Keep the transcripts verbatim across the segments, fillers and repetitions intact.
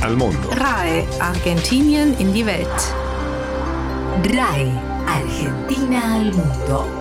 al mondo. RAI Argentinien in die Welt. RAI Argentina al mondo.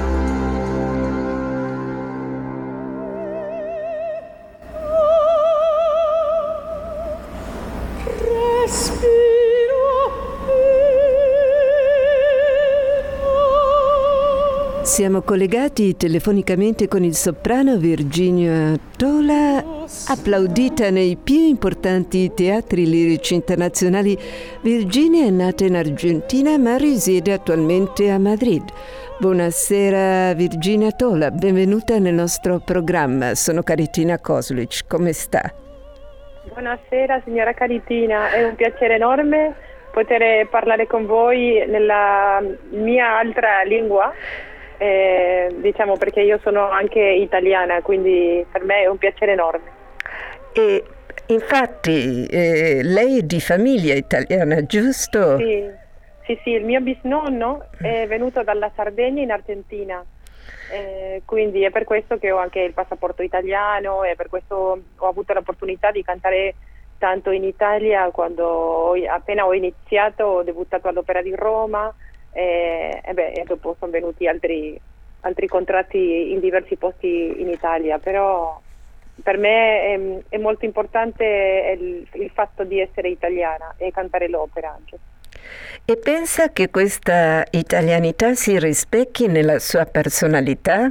Siamo collegati telefonicamente con il soprano Virginia Tola, applaudita nei più importanti teatri lirici internazionali. Virginia è nata in Argentina ma risiede attualmente a Madrid. Buonasera Virginia Tola, benvenuta nel nostro programma. Sono Caritina Koslic, come sta? Buonasera signora Caritina, è un piacere enorme poter parlare con voi nella mia altra lingua. Eh, diciamo perché io sono anche italiana, quindi per me è un piacere enorme. E infatti eh, lei è di famiglia italiana, giusto? Sì, sì, sì, il mio bisnonno è venuto dalla Sardegna in Argentina, eh, quindi è per questo che ho anche il passaporto italiano e per questo ho avuto l'opportunità di cantare tanto in Italia. Quando ho, appena ho iniziato ho debuttato all'Opera di Roma. E, e, beh, e dopo sono venuti altri, altri contratti in diversi posti in Italia, però per me è, è molto importante il, il fatto di essere italiana e cantare l'opera anche. E pensa che questa italianità si rispecchi nella sua personalità?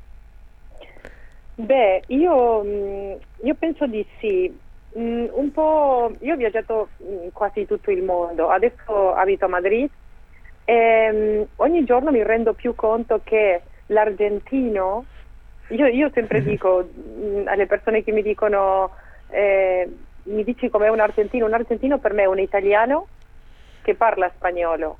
Beh, io, io penso di sì. Un po', io ho viaggiato quasi tutto il mondo, adesso abito a Madrid. E ogni giorno mi rendo più conto che l'argentino, io, io sempre dico mh, alle persone che mi dicono eh, mi dici com'è un argentino, un argentino per me è un italiano che parla spagnolo.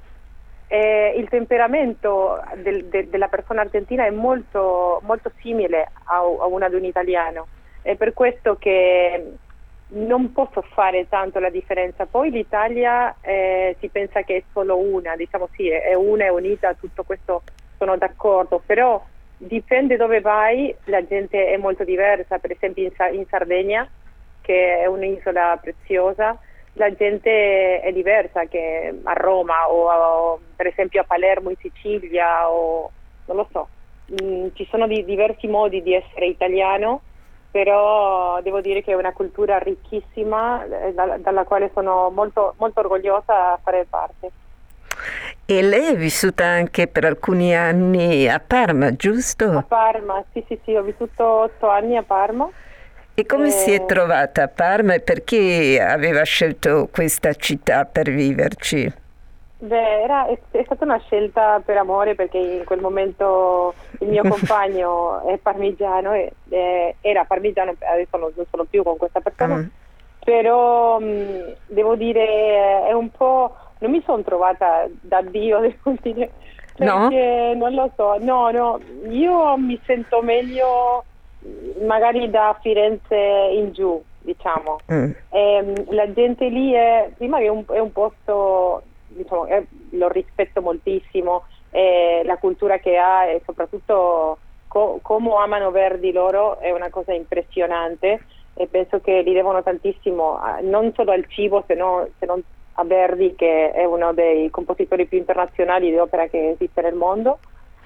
E il temperamento del, de, della persona argentina è molto, molto simile a, a una di un italiano, è per questo che non posso fare tanto la differenza. Poi l'Italia eh, si pensa che è solo una, diciamo sì, è una, è unita, tutto questo sono d'accordo, però dipende dove vai, la gente è molto diversa. Per esempio in, Sa- in Sardegna, che è un'isola preziosa, la gente è diversa che a Roma o, a, o per esempio a Palermo in Sicilia, o non lo so, mm, ci sono di, diversi modi di essere italiano. Però devo dire che è una cultura ricchissima eh, dalla, dalla quale sono molto, molto orgogliosa a fare parte. E lei è vissuta anche per alcuni anni a Parma, giusto? A Parma, sì, sì, sì, ho vissuto otto anni a Parma. E come e... si è trovata a Parma e perché aveva scelto questa città per viverci? Beh, era, è, è stata una scelta per amore, perché in quel momento il mio compagno è parmigiano, e, e era parmigiano, adesso non, non sono più con questa persona, mm. però mh, devo dire è un po', non mi sono trovata da Dio, devo dire, perché no? Non lo so, no, no, io mi sento meglio magari da Firenze in giù, diciamo. Mm. E, la gente lì è, prima che è un, è un posto, diciamo, eh, lo rispetto moltissimo, eh, la cultura che ha e soprattutto co- come amano Verdi loro è una cosa impressionante, e penso che li devono tantissimo a, non solo al cibo, se, no, se non a Verdi, che è uno dei compositori più internazionali di opera che esiste nel mondo.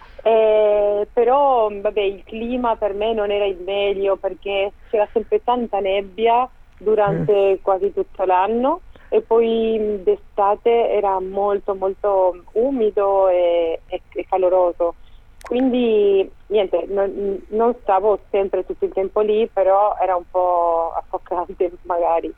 Eh, però vabbè, il clima per me non era il meglio, perché c'era sempre tanta nebbia durante mm. quasi tutto l'anno, e poi d'estate era molto molto umido e, e, e caloroso, quindi niente, non, non stavo sempre tutto il tempo lì, però era un po' affocante magari.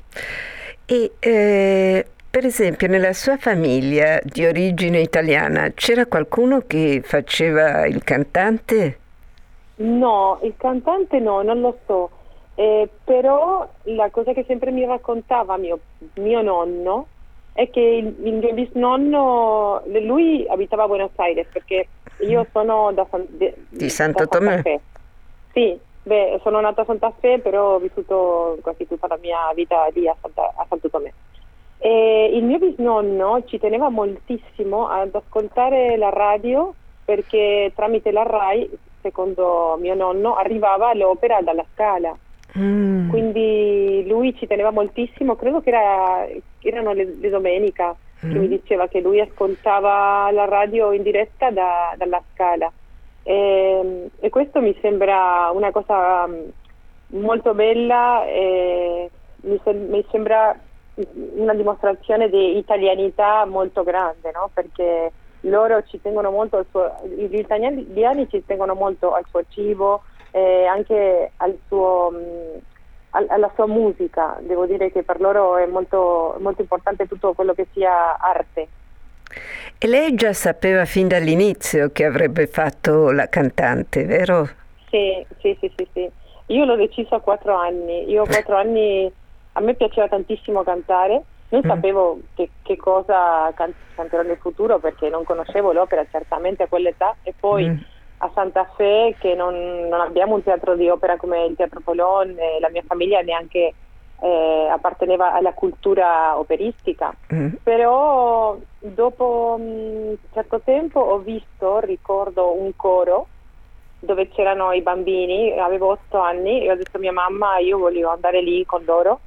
E eh, per esempio nella sua famiglia di origine italiana c'era qualcuno che faceva il cantante? No, il cantante no, non lo so. Eh, però la cosa che sempre mi raccontava mio, mio nonno è che il, il mio bisnonno, lui abitava a Buenos Aires, perché io sono da, San, de, di Santo da Tomé. Santa Fe. Sì, beh, sono nata a Santa Fe, però ho vissuto quasi tutta la mia vita lì a, Santa, a Santo Tomé. E il mio bisnonno ci teneva moltissimo ad ascoltare la radio, perché tramite la RAI, secondo mio nonno, arrivava l'opera dalla Scala. Mm. Quindi lui ci teneva moltissimo, credo che era, erano le, le domenica, mm. che mi diceva che lui ascoltava la radio in diretta da, dalla Scala. E, e questo mi sembra una cosa molto bella e mi, se, mi sembra una dimostrazione di italianità molto grande, no? Perché loro ci tengono molto al suo, gli italiani ci tengono molto al suo cibo e anche al suo, mh, alla sua musica. Devo dire che per loro è molto, molto importante tutto quello che sia arte. E lei già sapeva fin dall'inizio che avrebbe fatto la cantante, vero? Sì, sì, sì, sì, sì. Io l'ho deciso a quattro anni. Io a quattro anni, a me piaceva tantissimo cantare. Non mm. sapevo che, che cosa can- canterò nel futuro perché non conoscevo l'opera certamente a quell'età, e poi mm. a Santa Fe che non, non abbiamo un teatro di opera come il Teatro Colón, e la mia famiglia neanche eh, apparteneva alla cultura operistica, mm. però dopo un certo tempo ho visto, ricordo un coro dove c'erano i bambini, avevo otto anni e ho detto a mia mamma io voglio andare lì con loro.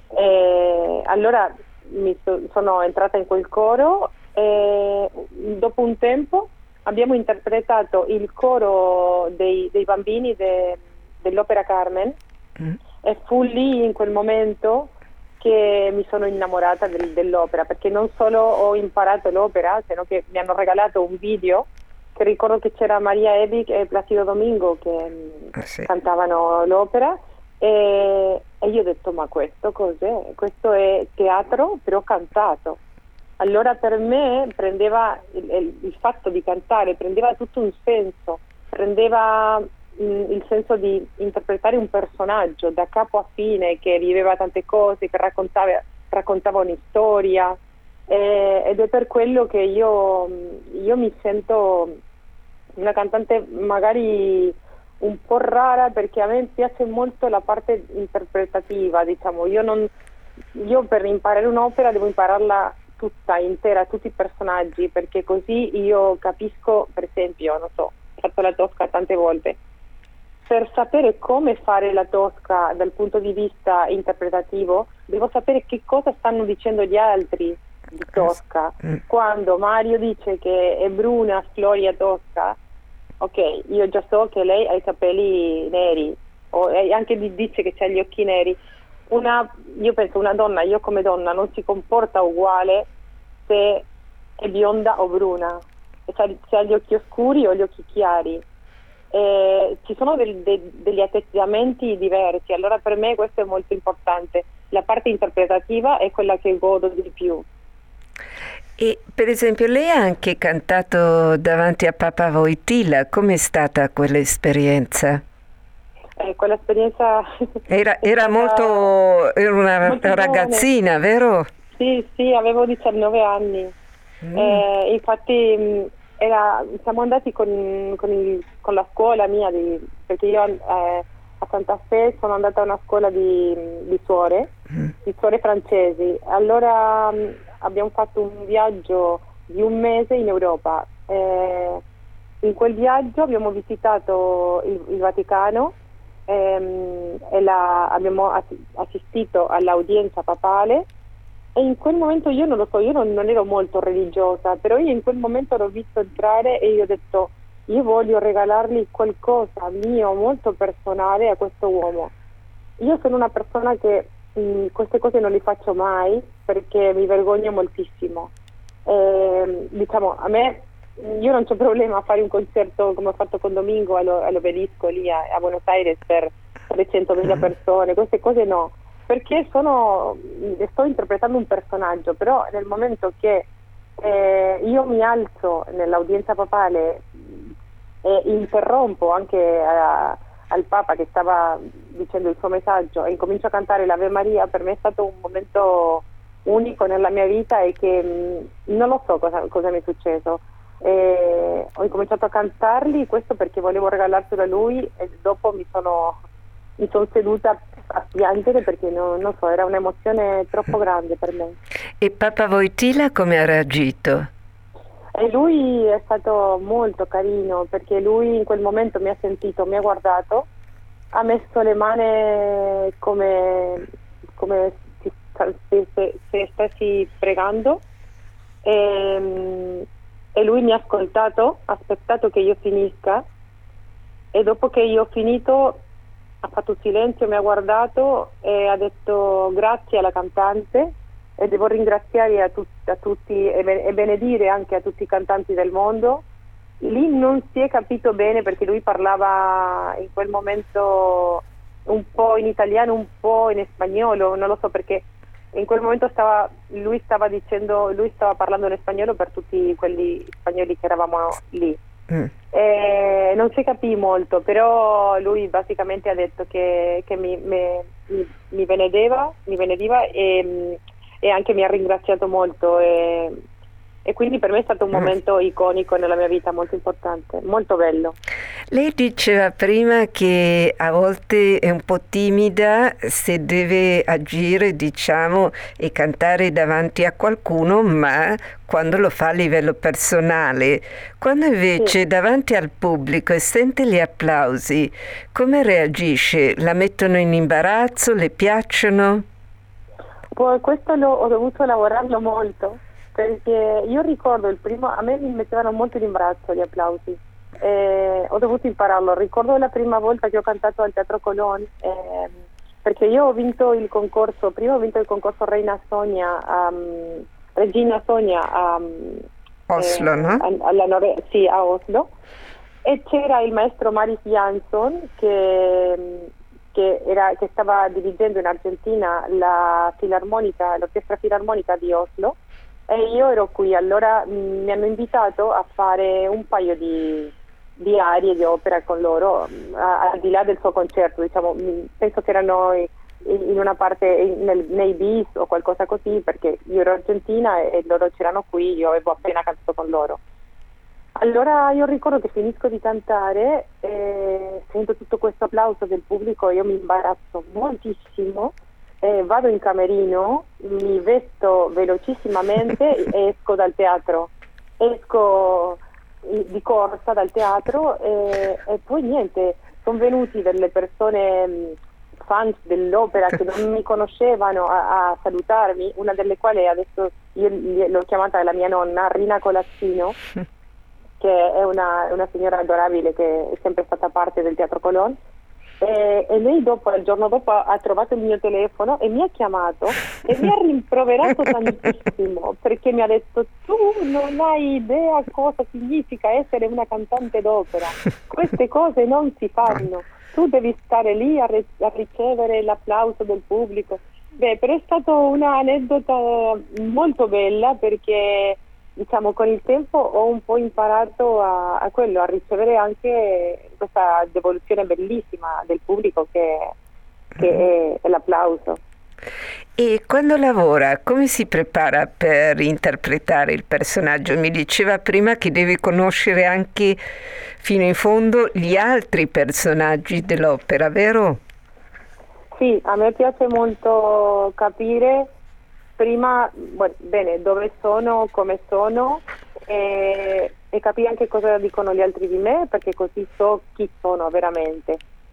E allora mi so, sono entrata in quel coro e dopo un tempo abbiamo interpretato il coro dei, dei bambini de, dell'Opera Carmen mm. e fu lì in quel momento che mi sono innamorata del, dell'opera, perché non solo ho imparato l'opera, sino che mi hanno regalato un video che ricordo che c'era Maria Ebig e Placido Domingo che ah, sì. cantavano l'opera. E, e io ho detto ma questo cos'è? Questo è teatro però cantato. Allora per me prendeva il, il, il fatto di cantare prendeva tutto un senso, prendeva mh, il senso di interpretare un personaggio da capo a fine che viveva tante cose, che raccontava, raccontava una storia, e, ed è per quello che io, io mi sento una cantante magari un po' rara, perché a me piace molto la parte interpretativa, diciamo. Io non io per imparare un'opera devo impararla tutta intera, tutti i personaggi, perché così io capisco. Per esempio, non so, ho fatto la Tosca tante volte. Per sapere come fare la Tosca dal punto di vista interpretativo devo sapere che cosa stanno dicendo gli altri di Tosca. Quando Mario dice che è bruna Gloria Tosca, ok, io già so che lei ha i capelli neri, o anche dice che ha gli occhi neri. Una, io penso una donna, io come donna non si comporta uguale se è bionda o bruna, se ha gli occhi oscuri o gli occhi chiari. E ci sono del, de, degli atteggiamenti diversi, allora per me questo è molto importante. La parte interpretativa è quella che godo di più. E per esempio lei ha anche cantato davanti a Papa Wojtyla, com'è stata quell'esperienza? Eh, quell'esperienza era, era stata molto era una molto ragazzina, giovane. Vero? Sì, sì, avevo diciannove anni. Mm. Eh, infatti era, siamo andati con, con, il, con la scuola mia, di, perché io eh, a Santa Fe sono andata a una scuola di, di suore, mm. di suore francesi. Allora abbiamo fatto un viaggio di un mese in Europa. Eh, in quel viaggio abbiamo visitato il, il Vaticano ehm, e la, abbiamo assistito all'udienza papale, e in quel momento io non lo so, io non, non ero molto religiosa, però io in quel momento l'ho visto entrare e io ho detto io voglio regalargli qualcosa mio molto personale a questo uomo. Io sono una persona che mh, queste cose non le faccio mai perché mi vergogno moltissimo. Eh, diciamo, a me, io non c'ho problema a fare un concerto come ho fatto con Domingo allo, all'Obelisco lì a, a Buenos Aires per trecentomila persone, queste cose no, perché sono, sto interpretando un personaggio, però nel momento che eh, io mi alzo nell'udienza papale e interrompo anche a, al Papa che stava dicendo il suo messaggio e incomincio a cantare l'Ave Maria, per me è stato un momento unico nella mia vita e che mh, non lo so cosa, cosa mi è successo. E ho incominciato a cantarli, questo perché volevo regalarselo a lui, e dopo mi sono, mi sono seduta a piangere perché no, non so, era un'emozione troppo grande per me. E Papa Wojtyla come ha reagito? E lui è stato molto carino, perché lui in quel momento mi ha sentito, mi ha guardato ha messo le mani come, come se, se, se, se stessi pregando e, e lui mi ha ascoltato, ha aspettato che io finisca e dopo che io ho finito ha fatto silenzio, mi ha guardato e ha detto grazie alla cantante e devo ringraziare a, tut- a tutti e, ben- e benedire anche a tutti i cantanti del mondo. Lì non si è capito bene perché lui parlava in quel momento un po' in italiano, un po' in spagnolo, non lo so perché in quel momento stava, lui stava dicendo, lui stava parlando in spagnolo per tutti quelli spagnoli che eravamo lì. Mm. E non si capì molto, però lui basicamente ha detto che, che mi, me, mi, mi benedeva, mi benediva e, e anche mi ha ringraziato molto e, e quindi per me è stato un momento iconico nella mia vita, molto importante, molto bello. Lei diceva prima che a volte è un po' timida se deve agire, diciamo, e cantare davanti a qualcuno, ma quando lo fa a livello personale. Quando invece sì. davanti al pubblico e sente gli applausi, come reagisce? La mettono in imbarazzo? Le piacciono? Poi questo lo, ho dovuto lavorarlo molto. Perché io ricordo il primo, a me mi mettevano molto in imbarazzo gli applausi, eh, ho dovuto impararlo. Ricordo la prima volta che ho cantato al Teatro Colón, eh, perché io ho vinto il concorso, prima ho vinto il concorso Reina Sonia, um, Regina Sonia um, Oslo, eh, no? Alla Nove- sì, a Oslo, e c'era il maestro Maris Jansson che, che, era, che stava dirigendo in Argentina la filarmonica, l'orchestra filarmonica di Oslo. E io ero qui, allora mh, mi hanno invitato a fare un paio di, di arie di opera con loro, a, al di là del suo concerto, diciamo, mh, penso che erano in, in una parte in, nel, nei bis o qualcosa così, perché io ero argentina e, e loro c'erano qui, io avevo appena cantato con loro. Allora io ricordo che finisco di cantare e sento tutto questo applauso del pubblico e io mi imbarazzo moltissimo. Eh, vado in camerino, mi vesto velocissimamente e esco dal teatro, esco di corsa dal teatro e, e poi niente, sono venuti delle persone fans dell'opera che non mi conoscevano a, a salutarmi, una delle quali adesso io l'ho chiamata la mia nonna, Rina Colazzino, che è una, una signora adorabile che è sempre stata parte del Teatro Colón. E, e lei dopo, il giorno dopo ha trovato il mio telefono e mi ha chiamato e mi ha rimproverato tantissimo perché mi ha detto tu non hai idea cosa significa essere una cantante d'opera, queste cose non si fanno, tu devi stare lì a, re- a ricevere l'applauso del pubblico. Beh, però è stata un'aneddota molto bella perché diciamo con il tempo ho un po' imparato a, a quello, a ricevere anche questa devoluzione bellissima del pubblico che, che è, è l'applauso. E quando lavora, come si prepara per interpretare il personaggio? Mi diceva prima che deve conoscere anche fino in fondo gli altri personaggi dell'opera, vero? Sì, a me piace molto capire prima, bueno, bene, dove sono, come sono e, e capire anche cosa dicono gli altri di me, perché così so chi sono veramente.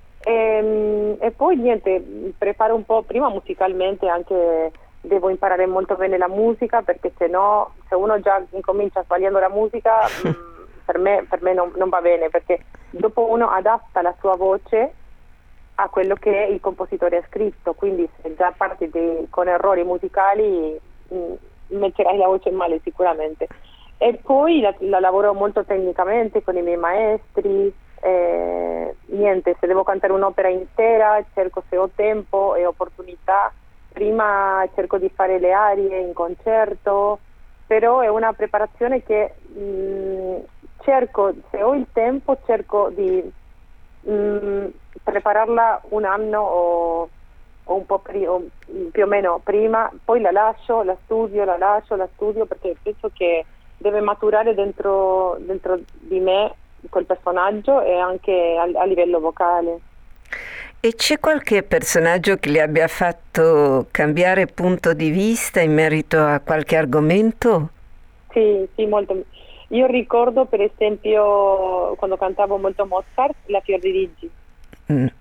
E, e poi niente, preparo un po' prima musicalmente, anche devo imparare molto bene la musica, perché se no, se uno già incomincia sbagliando la musica, mh, per me, per me non, non va bene, perché dopo uno adatta la sua voce a quello che il compositore ha scritto, quindi se già parti di, con errori musicali mh, metterai la voce male sicuramente. E poi la, la lavoro molto tecnicamente con i miei maestri, eh, niente, se devo cantare un'opera intera cerco, se ho tempo e opportunità, prima cerco di fare le arie in concerto, però è una preparazione che mh, cerco, se ho il tempo cerco di Mm, prepararla un anno o, o un po' pri- o più o meno prima, poi la lascio, la studio, la lascio, la studio perché penso che deve maturare dentro, dentro di me quel personaggio e anche a, a livello vocale. E c'è qualche personaggio che le abbia fatto cambiare punto di vista in merito a qualche argomento? Sì, sì, molto. Io ricordo per esempio quando cantavo molto Mozart, La Fior di Rigi. Mm.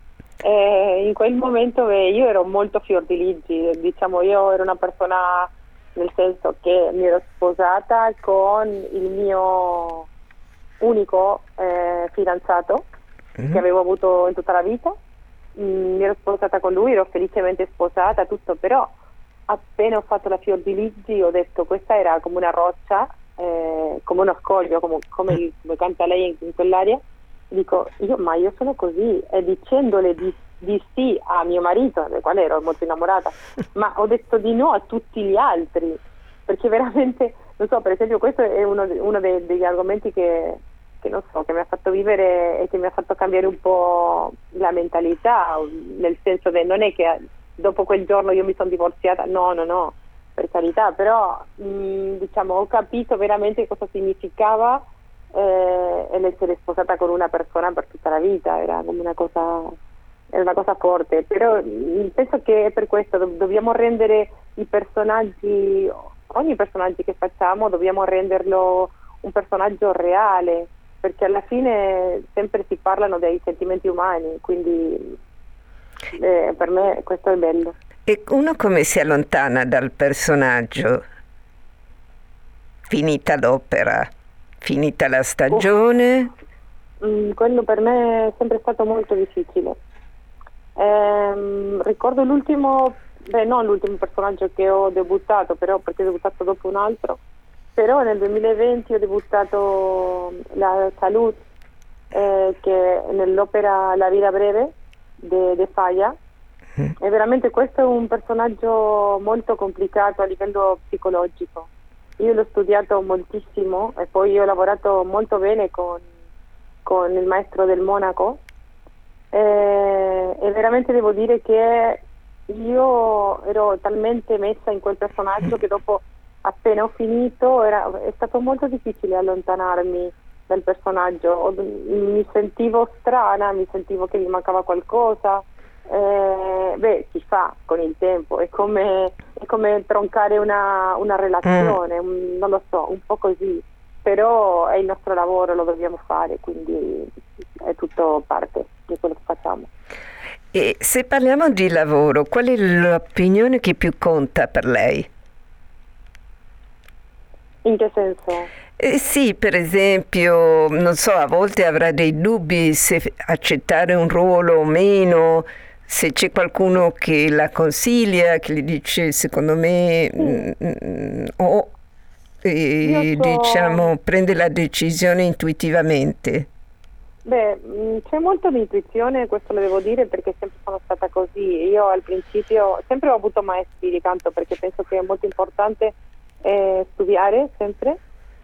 E in quel momento beh, io ero molto fior di legge, diciamo, io ero una persona, nel senso che mi ero sposata con il mio unico eh, fidanzato mm-hmm. che avevo avuto in tutta la vita. Mm, mi ero sposata con lui, ero felicemente sposata, tutto, però appena ho fatto la fior di legge ho detto questa era come una roccia, eh, come uno scoglio, come, come, come canta lei in, in quell'aria. Dico, io ma io sono così, e dicendole di, di sì a mio marito, del quale ero molto innamorata, ma ho detto di no a tutti gli altri, perché veramente, non so, per esempio questo è uno, uno dei, degli argomenti che, che non so, che mi ha fatto vivere e che mi ha fatto cambiare un po' la mentalità, nel senso che non è che dopo quel giorno io mi sono divorziata, no, no, no, per carità, però mh, diciamo ho capito veramente cosa significava eh, l'essere sposata con una persona per tutta la vita, era come una cosa, era una cosa forte, però mh, penso che per questo do- dobbiamo rendere i personaggi, ogni personaggio che facciamo dobbiamo renderlo un personaggio reale, perché alla fine sempre si parlano dei sentimenti umani, quindi eh, per me questo è bello. E uno come si allontana dal personaggio? Finita l'opera, finita la stagione? Uh, mm, quello per me è sempre stato molto difficile. Ehm, ricordo l'ultimo, beh non l'ultimo personaggio che ho debuttato, però perché ho debuttato dopo un altro, però nel duemilaventi ho debuttato la Salud, eh, che nell'opera La Vida Breve de, de Falla. E veramente questo è un personaggio molto complicato a livello psicologico. Io l'ho studiato moltissimo e poi ho lavorato molto bene con, con il maestro del Monaco e, e veramente devo dire che io ero talmente messa in quel personaggio che dopo, appena ho finito, era, è stato molto difficile allontanarmi dal personaggio. Mi sentivo strana, mi sentivo che mi mancava qualcosa. Eh, beh, si fa con il tempo, è come, è come troncare una, una relazione, mm. un, non lo so, un po' così, però è il nostro lavoro, lo dobbiamo fare, quindi è tutto parte di quello che facciamo. E se parliamo di lavoro, qual è l'opinione che più conta per lei? In che senso? Eh sì, per esempio, non so, a volte avrà dei dubbi se accettare un ruolo o meno, se c'è qualcuno che la consiglia, che le dice secondo me mm. o eh, so... diciamo prende la decisione intuitivamente. Beh, c'è molto di intuizione, questo lo devo dire perché sempre sono stata così. Io al principio sempre ho avuto maestri di canto perché penso che è molto importante eh, studiare sempre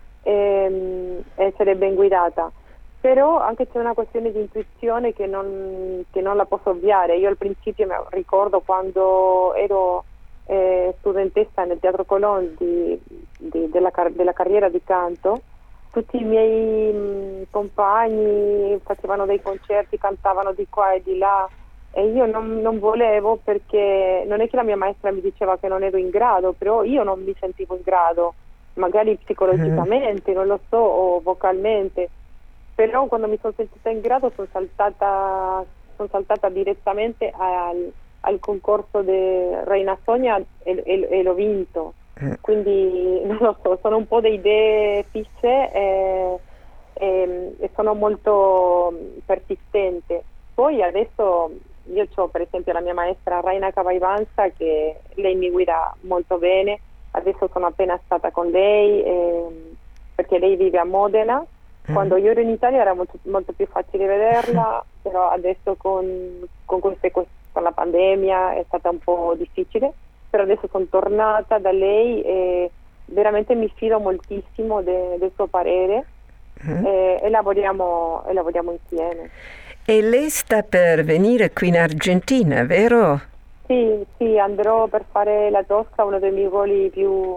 e essere ben guidata, però anche c'è una questione di intuizione che non, che non la posso ovviare. Io al principio mi ricordo quando ero eh, studentessa nel Teatro Colón di, di, della, della carriera di canto, tutti i miei mh, compagni facevano dei concerti, cantavano di qua e di là e io non, non volevo, perché non è che la mia maestra mi diceva che non ero in grado, però io non mi sentivo in grado, magari psicologicamente, non lo so, o vocalmente, però quando mi sono sentita in grado sono saltata, sono saltata direttamente al, al concorso di Reina Sonia e, e, e l'ho vinto. Quindi non lo so, sono un po' di idee fisse e, e, e sono molto persistente. Poi adesso io ho per esempio la mia maestra Raina Cavaivanza, che lei mi guida molto bene. Adesso sono appena stata con lei eh, perché lei vive a Modena. Quando io ero in Italia era molto, molto più facile vederla, però adesso con, con, queste, con la pandemia è stata un po' difficile, però adesso sono tornata da lei e veramente mi fido moltissimo de, del suo parere mm. e, e, lavoriamo, e lavoriamo insieme. E lei sta per venire qui in Argentina, vero? Sì, sì, andrò per fare la Tosca, uno dei miei voli più,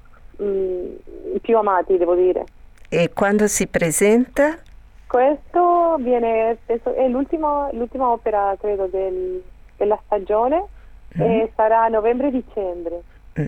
mh, più amati, devo dire. E quando si presenta? Questo viene, penso, è l'ultima, l'ultima opera, credo, del, della stagione mm. e sarà a novembre-dicembre. Mm.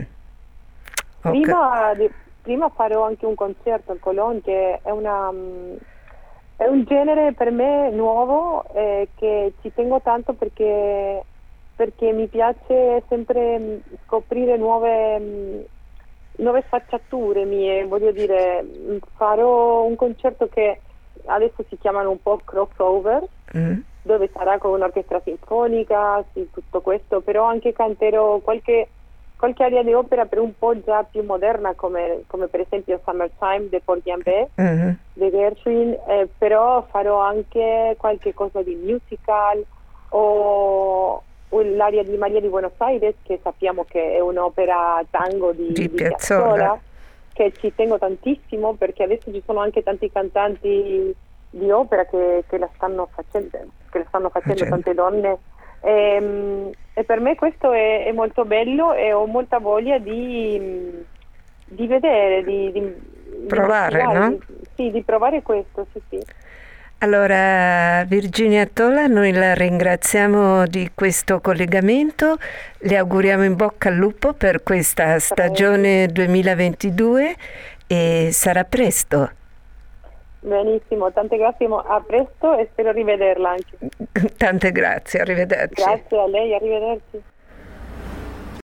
Okay. Prima, di, prima farò anche un concerto al Colón, che è una, È un genere per me nuovo eh, che ci tengo tanto perché, perché mi piace sempre mh, scoprire nuove, mh, nuove sfaccettature mie. Voglio dire, mh, farò un concerto che adesso si chiamano un po' crossover, mm. dove sarà con un'orchestra sinfonica, sì, tutto questo, però anche canterò qualche, qualche aria di opera per un po' già più moderna, come, come per esempio Summertime di Paul Gambé, mm-hmm. di Gershwin, eh, però farò anche qualche cosa di musical o, o l'aria di Maria di Buenos Aires, che sappiamo che è un'opera tango di, di, di Piazzolla. Piazzolla, che ci tengo tantissimo perché adesso ci sono anche tanti cantanti di opera che, che la stanno facendo, che la stanno facendo Facendo. tante donne. E, e per me questo è, è molto bello e ho molta voglia di, di vedere, di, di provare, di, no? Di, sì, di provare questo, sì, sì. Allora, Virginia Tola, noi la ringraziamo di questo collegamento, le auguriamo in bocca al lupo per questa stagione duemilaventidue e sarà presto. Benissimo, tante grazie, a presto e spero rivederla anche. Tante grazie, arrivederci. Grazie a lei, arrivederci.